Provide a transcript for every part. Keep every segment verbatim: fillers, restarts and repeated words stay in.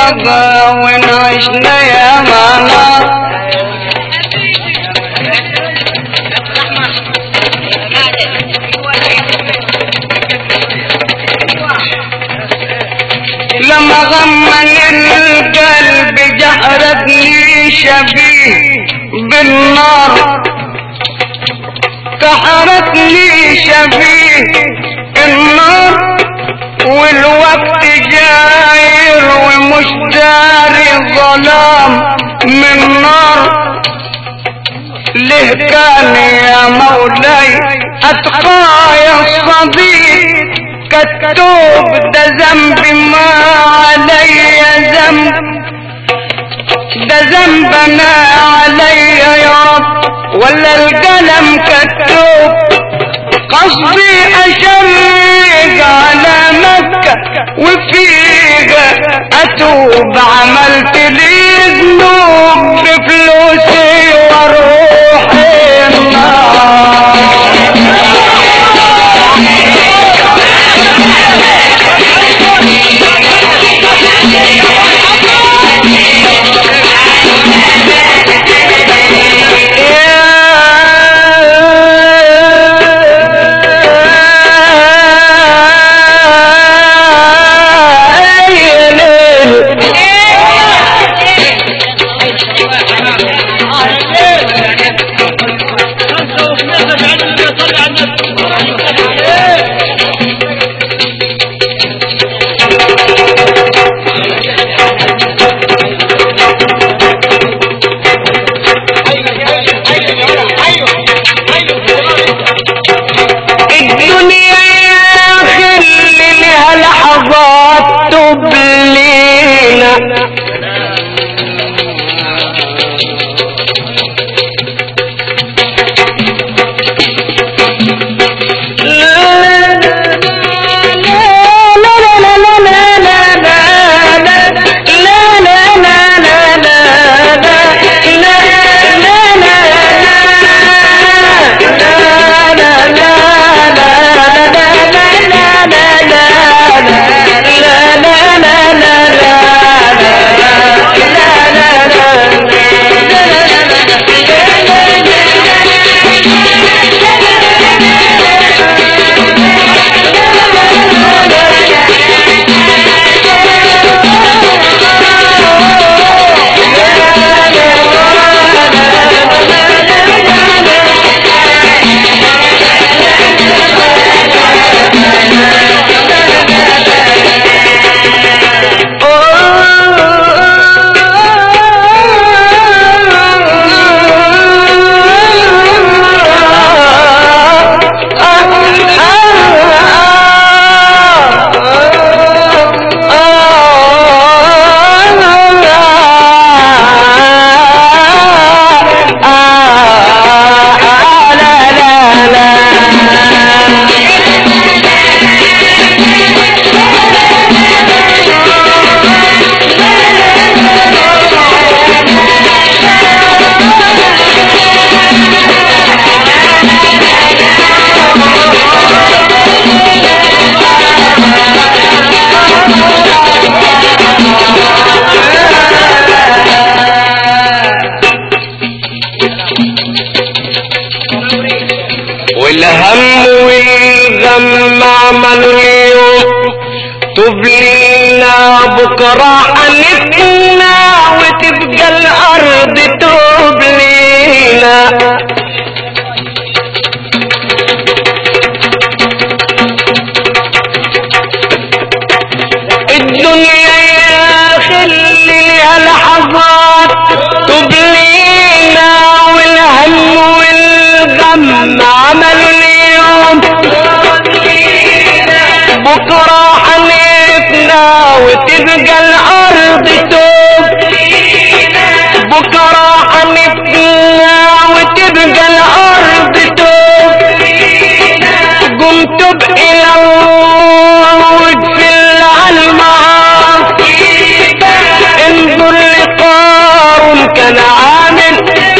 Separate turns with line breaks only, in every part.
بقى ونعيشنا يا منار لما غمن القلب جهرتني شبيه بالنار سحرتني شبيه النار والوقت جاير ومش داري ظلام من نار ليه كان يا مولاي اتقايا الصديق كالتوب ده ذنب ما علي ذنب ده ذنب انا علي يا رب ولا القلم كالتوب قصدي اشرق على مكة وفيها اتوب عملت لي ذنوب بفلوسي وروحي النار والهم والغم عملوا اليوم تبلينا بكرة حنفنا وتبقى الأرض تبلينا الدنيا يا خلي لها لحظات تبلينا والهم والغم عملوا اليوم بكرة حنفنا وتبقى الأرض تبلينا بكرة حنفنا وتبقى الأرض تبلينا قمت بإلى الله واغفر على المعاصي انظر لقارون كان عامل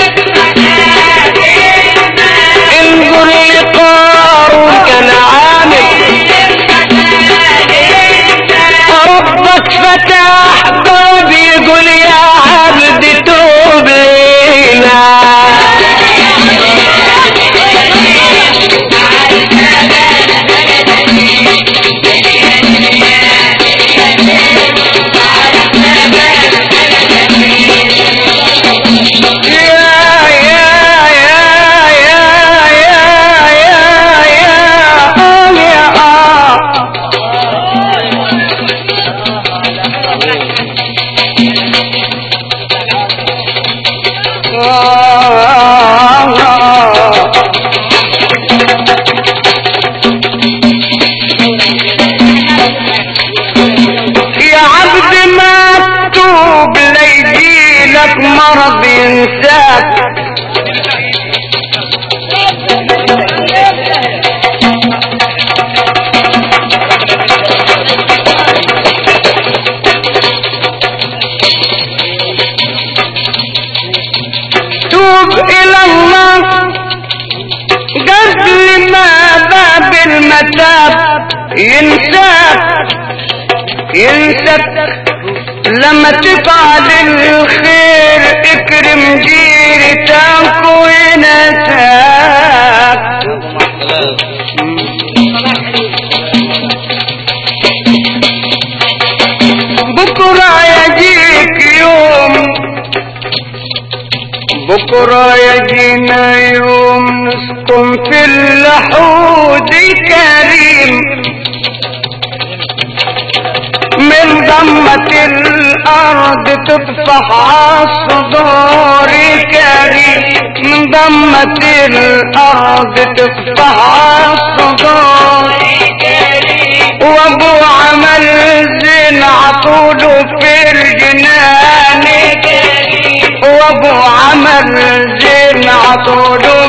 انظر لقارون كان عامل ربك فتح الى الله قبل ما باب المتاب ينساك ينساك لما تفعل الخير اكرم جيرتك ونساك. بكرة يجيك يوم بكرة يجينا يوم نسكن في اللحود كريم من ضمة الأرض تطفح عالصدور كريم من ضمة الأرض تطفح عالصدور وابو عمل زين عطوله في الجنان وابو عمل زين عطوله